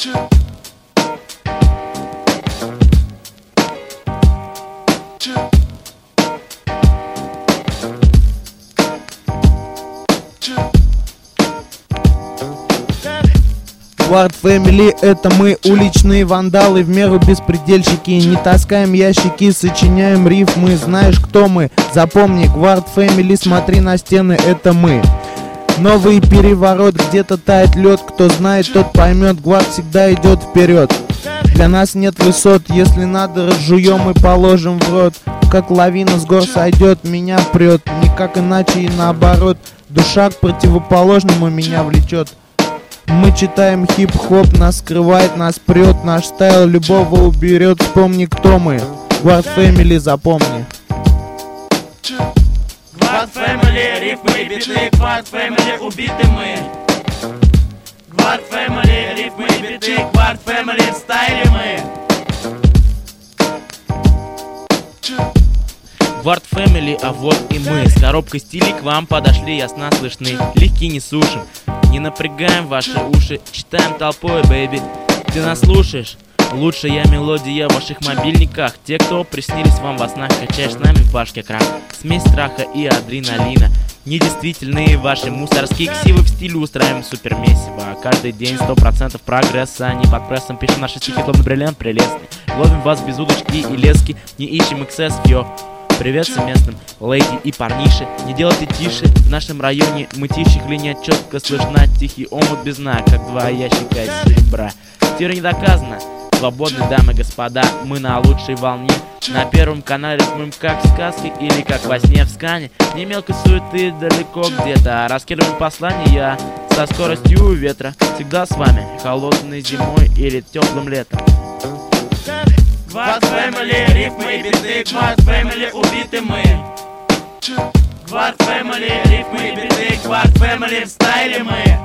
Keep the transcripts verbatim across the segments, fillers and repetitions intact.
Guard Family — это мы, уличные вандалы, в меру беспредельщики. Не таскаем ящики, сочиняем рифмы. Знаешь, кто мы? Запомни, Guard Family, смотри на стены, это мы. Новый переворот, где-то тает лед. Кто знает, тот поймет, Guard всегда идет вперед. Для нас нет высот, если надо, разжуем и положим в рот. Как лавина с гор сойдет, меня прет, никак иначе и наоборот. Душа к противоположному меня влечет. Мы читаем хип-хоп, нас скрывает, нас прет. Наш стайл любого уберет. Вспомни, кто мы. Guard Family, запомни. Guard Family, рифмы и биты. Guard Family, убиты мы. Guard Family, рифмы и биты. Guard Family, в стайле мы. Guard Family, а вот и мы. С коробкой стилей к вам подошли, ясно слышны. Легкие не сушим, не напрягаем ваши уши. Читаем толпой, бэйби, ты нас слушаешь. Лучшая мелодия в ваших мобильниках. Те, кто приснились вам во снах, качаешь с нами в башке крак. Смесь страха и адреналина. Недействительные ваши мусорские ксивы в стиле устраиваем супермессиво. Каждый день сто процентов прогресса. Не под прессом пишем наши стихи, словно бриллиант прелестный. Ловим вас без удочки и лески, не ищем эксцесс, йо. Привет всем местным, леди и парниши. Не делайте тише, в нашем районе мытищих линия четко слышна. Тихий омут без дна, как два ящика серебра. Теория не доказана, свободные дамы и господа. Мы на лучшей волне, на первом канале мы как в сказке или как во сне в скане. Не мелкой суеты далеко где-то, раскидываем послания со скоростью ветра. Всегда с вами, холодной зимой или теплым летом. Guard Family, рифмы и биты. Guard Family, убиты мы. Guard Family, рифмы и биты. Guard Family, в стайле мы.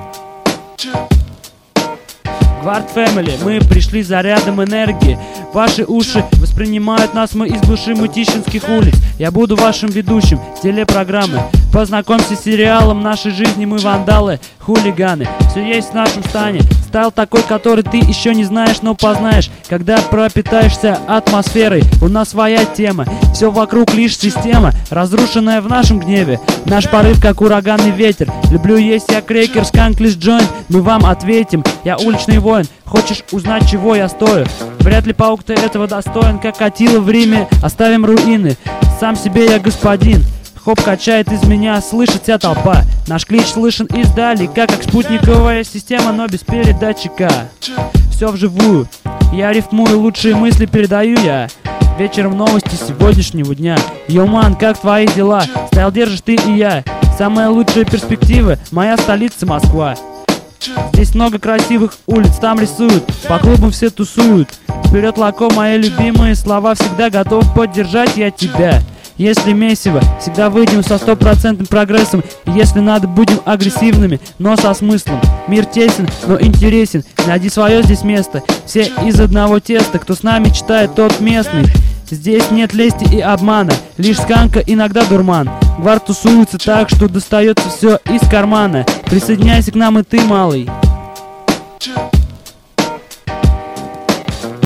Guard Family, мы пришли зарядом энергии. Ваши уши воспринимают нас, мы из глуши мытищинских улиц. Я буду вашим ведущим телепрограммы. Познакомься с сериалом нашей жизни, мы вандалы, хулиганы. Все есть в нашем стане. Стайл такой, который ты еще не знаешь, но познаешь, когда пропитаешься атмосферой. У нас своя тема, все вокруг лишь система, разрушенная в нашем гневе. Наш порыв, как ураганный ветер. Люблю есть я крекер, сканклиш джойнт. Мы вам ответим, я уличный воин. Хочешь узнать, чего я стою? Вряд ли паук ты этого достоин, как Атила в Риме. Оставим руины, сам себе я господин. Хоп качает из меня, слышит вся толпа. Наш клич слышен издалека, как спутниковая система, но без передатчика. Все вживую, я рифмую, лучшие мысли передаю я. Вечером новости сегодняшнего дня. Йоман, как твои дела? Стайл держишь ты и я. Самая лучшая перспектива, моя столица Москва. Здесь много красивых улиц, там рисуют, по клубам все тусуют. Вперед, Лако, мои любимые слова, всегда готов поддержать я тебя. Если месиво, всегда выйдем со стопроцентным прогрессом. И если надо, будем агрессивными, но со смыслом. Мир тесен, но интересен, найди свое здесь место. Все из одного теста, кто с нами читает, тот местный. Здесь нет лести и обмана, лишь сканка, иногда дурман. Guard тусуется так, что достается все из кармана. Присоединяйся к нам и ты, малый.